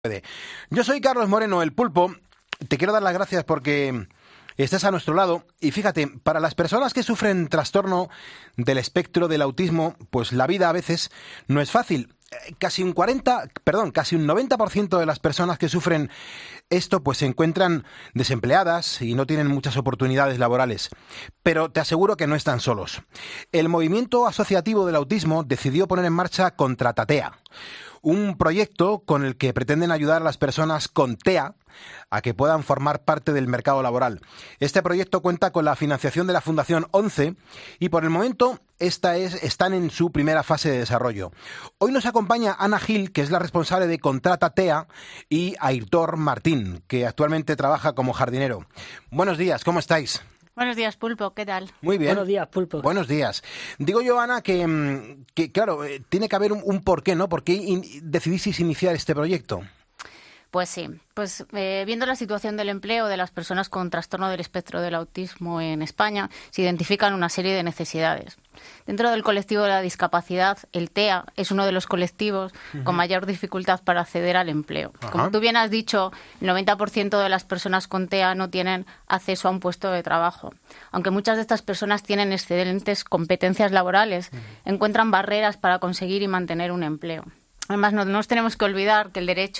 Yo soy Carlos Moreno, el Pulpo. Te quiero dar las gracias porque estás a nuestro lado. Y fíjate, para las personas que sufren trastorno del espectro del autismo, pues la vida a veces no es fácil. Casi un 90% de las personas que sufren esto pues se encuentran desempleadas y no tienen muchas oportunidades laborales. Pero te aseguro que no están solos. El movimiento asociativo del autismo decidió poner en marcha Contratatea, un proyecto con el que pretenden ayudar a las personas con TEA a que puedan formar parte del mercado laboral. Este proyecto cuenta con la financiación de la Fundación 11 y por el momento están en su primera fase de desarrollo. Hoy nos acompaña Ana Gil, que es la responsable de Contratatea, y Aitor Martín, que actualmente trabaja como jardinero. Buenos días, ¿cómo estáis? Buenos días, Pulpo, ¿qué tal? Muy bien. Buenos días, Pulpo. Buenos días. Digo yo, Ana, que claro, tiene que haber un porqué, ¿no? ¿Por qué decidisteis iniciar este proyecto? Pues sí, viendo la situación del empleo de las personas con trastorno del espectro del autismo en España, se identifican una serie de necesidades. Dentro del colectivo de la discapacidad, el TEA es uno de los colectivos con mayor dificultad para acceder al empleo. Ajá. Como tú bien has dicho, el 90% de las personas con TEA no tienen acceso a un puesto de trabajo. Aunque muchas de estas personas tienen excelentes competencias laborales, encuentran barreras para conseguir y mantener un empleo. Además, no nos tenemos que olvidar que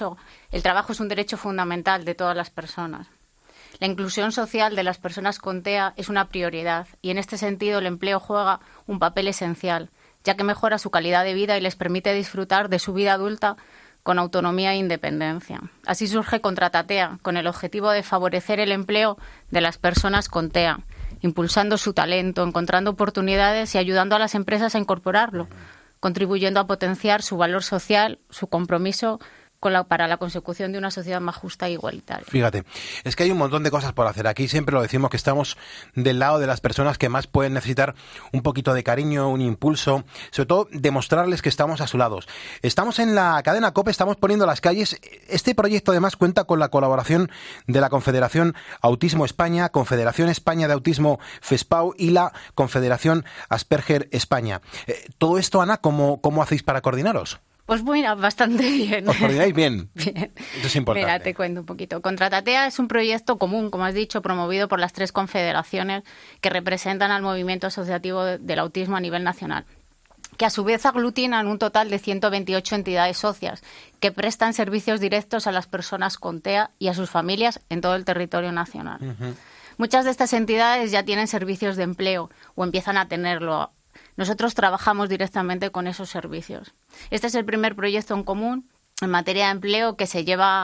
el trabajo es un derecho fundamental de todas las personas. La inclusión social de las personas con TEA es una prioridad y en este sentido el empleo juega un papel esencial, ya que mejora su calidad de vida y les permite disfrutar de su vida adulta con autonomía e independencia. Así surge Contratatea, con el objetivo de favorecer el empleo de las personas con TEA, impulsando su talento, encontrando oportunidades y ayudando a las empresas a incorporarlo, contribuyendo a potenciar su valor social, su compromiso para la consecución de una sociedad más justa e igualitaria. Fíjate, es que hay un montón de cosas por hacer. Aquí siempre lo decimos que estamos del lado de las personas que más pueden necesitar un poquito de cariño, un impulso, sobre todo demostrarles que estamos a su lado. Estamos en la cadena COPE, estamos poniendo las calles. Este proyecto además cuenta con la colaboración de la Confederación Autismo España, Confederación España de Autismo FESPAU y la Confederación Asperger España. Todo esto, Ana, ¿cómo hacéis para coordinaros? Pues mira, bastante bien. ¿Os coordináis bien? Bien. Eso es importante. Mira, te cuento un poquito. Contratatea es un proyecto común, como has dicho, promovido por las 3 confederaciones que representan al movimiento asociativo del autismo a nivel nacional, que a su vez aglutinan un total de 128 entidades socias que prestan servicios directos a las personas con TEA y a sus familias en todo el territorio nacional. Uh-huh. Muchas de estas entidades ya tienen servicios de empleo o empiezan a tenerlo. Nosotros trabajamos directamente con esos servicios. Este es el primer proyecto en común en materia de empleo que se lleva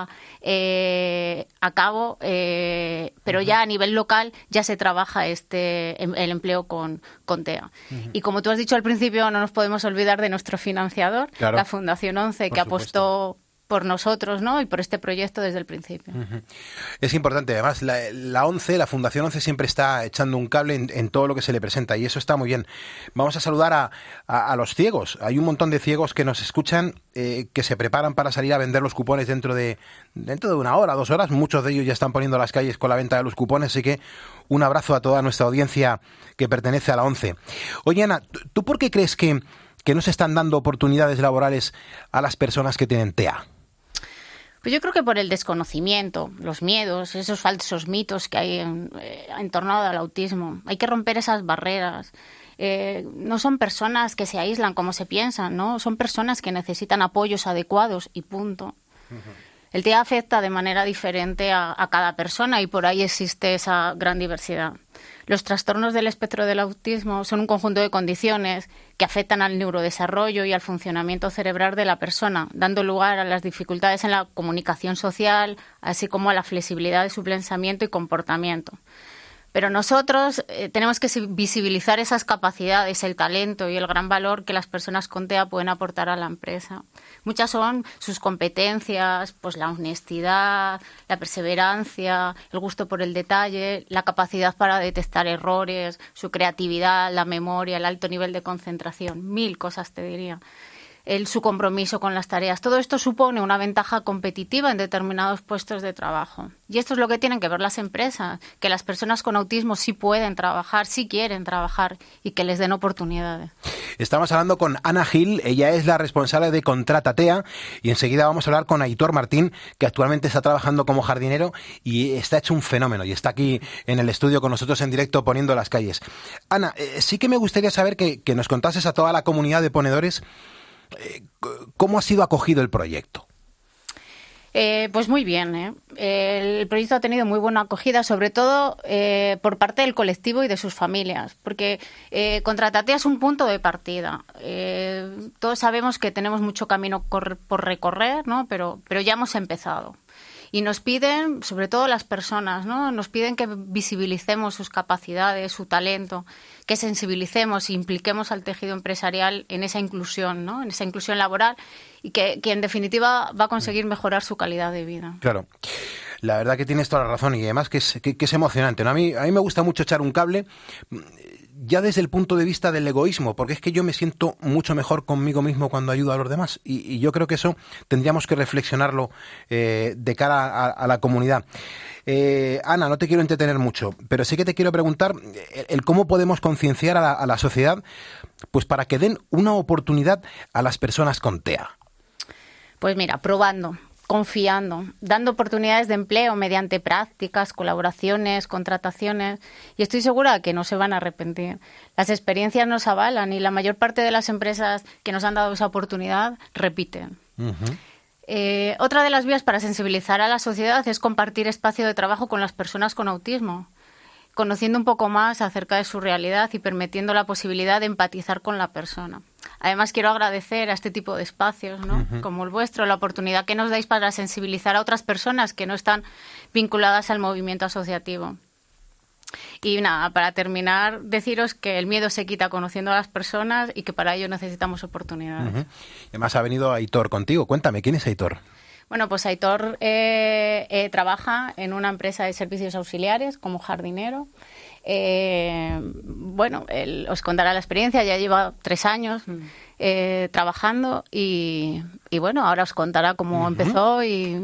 a cabo, pero ya a nivel local ya se trabaja el empleo con TEA. Uh-huh. Y como tú has dicho al principio, no nos podemos olvidar de nuestro financiador, claro, la Fundación 11, que apostó por nosotros, ¿no? Y por este proyecto desde el principio. Uh-huh. Es importante, además, la Fundación 11 siempre está echando un cable en todo lo que se le presenta y eso está muy bien. Vamos a saludar a los ciegos. Hay un montón de ciegos que nos escuchan, que se preparan para salir a vender los cupones dentro de 1 hora, 2 horas. Muchos de ellos ya están poniendo las calles con la venta de los cupones, así que un abrazo a toda nuestra audiencia que pertenece a la 11. Oye, Ana, ¿tú por qué crees que no se están dando oportunidades laborales a las personas que tienen TEA? Pues yo creo que por el desconocimiento, los miedos, esos falsos mitos que hay en torno al autismo. Hay que romper esas barreras. No son personas que se aíslan como se piensan, ¿no? Son personas que necesitan apoyos adecuados y punto. Uh-huh. El TEA afecta de manera diferente a cada persona y por ahí existe esa gran diversidad. Los trastornos del espectro del autismo son un conjunto de condiciones que afectan al neurodesarrollo y al funcionamiento cerebral de la persona, dando lugar a las dificultades en la comunicación social, así como a la flexibilidad de su pensamiento y comportamiento. Pero nosotros tenemos que visibilizar esas capacidades, el talento y el gran valor que las personas con TEA pueden aportar a la empresa. Muchas son sus competencias, pues la honestidad, la perseverancia, el gusto por el detalle, la capacidad para detectar errores, su creatividad, la memoria, el alto nivel de concentración, 1000 cosas te diría. su compromiso con las tareas. Todo esto supone una ventaja competitiva en determinados puestos de trabajo. Y esto es lo que tienen que ver las empresas, que las personas con autismo sí pueden trabajar, sí quieren trabajar y que les den oportunidades. Estamos hablando con Ana Gil, ella es la responsable de Contratatea, y enseguida vamos a hablar con Aitor Martín, que actualmente está trabajando como jardinero y está hecho un fenómeno y está aquí en el estudio con nosotros en directo poniendo las calles. Ana, sí que me gustaría saber que nos contases a toda la comunidad de ponedores cómo ha sido acogido el proyecto. Pues muy bien, ¿eh? El proyecto ha tenido muy buena acogida, sobre todo por parte del colectivo y de sus familias, porque Contratatea es un punto de partida. Todos sabemos que tenemos mucho camino por recorrer, ¿no? Pero ya hemos empezado. Y nos piden, sobre todo las personas, ¿no? Nos piden que visibilicemos sus capacidades, su talento, que sensibilicemos e impliquemos al tejido empresarial en esa inclusión, ¿no? En esa inclusión laboral y que en definitiva va a conseguir mejorar su calidad de vida. Claro. La verdad que tienes toda la razón y además que es emocionante, ¿no? A mí me gusta mucho echar un cable ya desde el punto de vista del egoísmo, porque es que yo me siento mucho mejor conmigo mismo cuando ayudo a los demás y yo creo que eso tendríamos que reflexionarlo de cara a la comunidad. Ana, no te quiero entretener mucho, pero sí que te quiero preguntar el cómo podemos concienciar a la sociedad pues para que den una oportunidad a las personas con TEA. Pues mira, probando, confiando, dando oportunidades de empleo mediante prácticas, colaboraciones, contrataciones, y estoy segura de que no se van a arrepentir. Las experiencias nos avalan y la mayor parte de las empresas que nos han dado esa oportunidad repiten. Uh-huh. Otra de las vías para sensibilizar a la sociedad es compartir espacio de trabajo con las personas con autismo, conociendo un poco más acerca de su realidad y permitiendo la posibilidad de empatizar con la persona. Además, quiero agradecer a este tipo de espacios, ¿no? Uh-huh. Como el vuestro, la oportunidad que nos dais para sensibilizar a otras personas que no están vinculadas al movimiento asociativo. Y nada, para terminar, deciros que el miedo se quita conociendo a las personas y que para ello necesitamos oportunidades. Uh-huh. Además, ha venido Aitor contigo. Cuéntame, ¿quién es Aitor? Bueno, pues Aitor trabaja en una empresa de servicios auxiliares como jardinero. Bueno, él os contará la experiencia, ya lleva 3 años trabajando y bueno, ahora os contará cómo uh-huh. empezó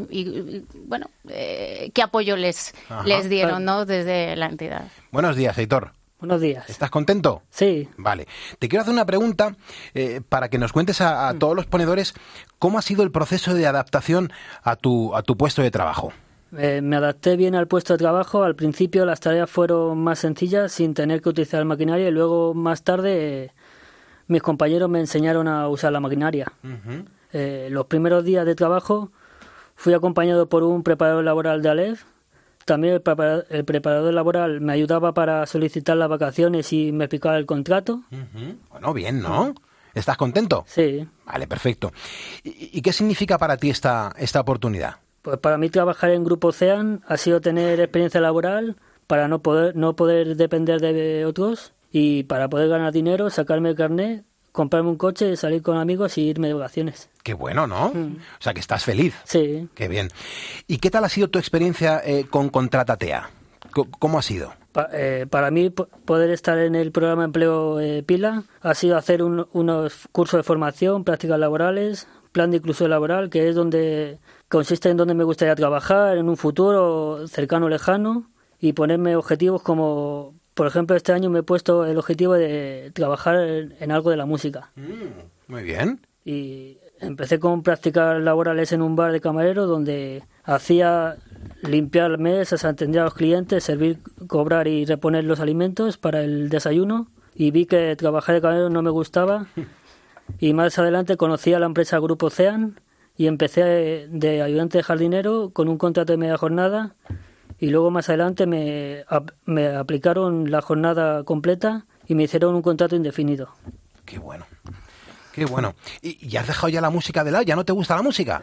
y bueno, qué apoyo les dieron, ¿no? Desde la entidad. Buenos días, Aitor. Buenos días. ¿Estás contento? Sí. Vale. Te quiero hacer una pregunta para que nos cuentes a todos los ponedores cómo ha sido el proceso de adaptación a tu puesto de trabajo. Me adapté bien al puesto de trabajo. Al principio las tareas fueron más sencillas sin tener que utilizar maquinaria y luego más tarde mis compañeros me enseñaron a usar la maquinaria. Uh-huh. Los primeros días de trabajo fui acompañado por un preparador laboral de Aleph. También el preparador laboral me ayudaba para solicitar las vacaciones y me explicaba el contrato. Uh-huh. Bueno, bien, ¿no? ¿Estás contento? Sí. Vale, perfecto. ¿Y qué significa para ti esta oportunidad? Pues para mí trabajar en Grupo Ocean ha sido tener experiencia laboral para no poder depender de otros y para poder ganar dinero, sacarme el carnet, comprarme un coche, salir con amigos y irme de vacaciones. Qué bueno, ¿no? O sea, que estás feliz. Sí. Qué bien. ¿Y qué tal ha sido tu experiencia con Contratatea? ¿Cómo ha sido? Para mí, poder estar en el programa de empleo Pila ha sido hacer unos cursos de formación, prácticas laborales, plan de inclusión laboral, que es donde consiste en donde me gustaría trabajar en un futuro cercano o lejano y ponerme objetivos como, por ejemplo, este año me he puesto el objetivo de trabajar en algo de la música. Muy bien. Y empecé con prácticas laborales en un bar de camarero donde hacía limpiar mesas, atender a los clientes, servir, cobrar y reponer los alimentos para el desayuno y vi que trabajar de camarero no me gustaba y más adelante conocí a la empresa Grupo Ocean y empecé de ayudante de jardinero con un contrato de media jornada y luego más adelante me aplicaron la jornada completa y me hicieron un contrato indefinido. Qué bueno. Qué bueno. ¿Y has dejado ya la música de lado? ¿Ya no te gusta la música?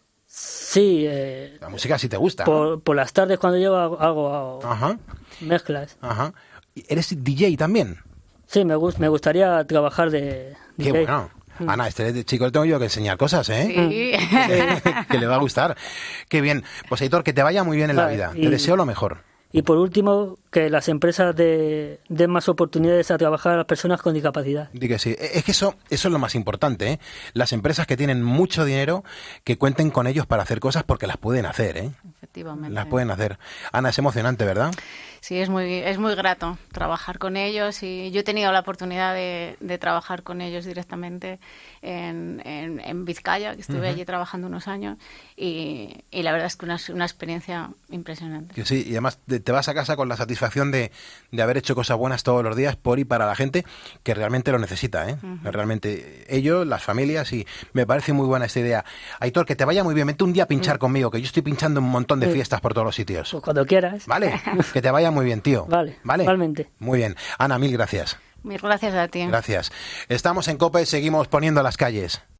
Sí. La música sí te gusta. Por las tardes cuando llego hago Ajá. mezclas. Ajá. ¿Eres DJ también? Sí, me gustaría trabajar de DJ. Qué bueno. Ana, este chico le tengo yo que enseñar cosas, ¿eh? Sí. Que le va a gustar. Qué bien. Pues, Aitor, que te vaya muy bien en la vida. Te deseo lo mejor. Y por último, que las empresas den más oportunidades a trabajar a las personas con discapacidad. Di que sí. Es que eso es lo más importante, ¿eh? Las empresas que tienen mucho dinero, que cuenten con ellos para hacer cosas porque las pueden hacer, ¿eh? Efectivamente. Las pueden hacer. Ana, es emocionante, ¿verdad? Sí, es muy grato trabajar con ellos y yo he tenido la oportunidad de trabajar con ellos directamente en Vizcaya, que estuve allí trabajando unos años y la verdad es que una experiencia impresionante. Que sí, y además te vas a casa con la satisfacción de haber hecho cosas buenas todos los días por y para la gente que realmente lo necesita, ¿eh? Realmente ellos, las familias, y me parece muy buena esta idea. Aitor, que te vaya muy bien, vente un día a pinchar conmigo, que yo estoy pinchando un montón de fiestas por todos los sitios. Pues cuando quieras. Vale, que te vaya muy bien, tío. Vale, igualmente. Muy bien. Ana, mil gracias. Mil gracias a ti. Gracias. Estamos en COPE, seguimos poniendo las calles.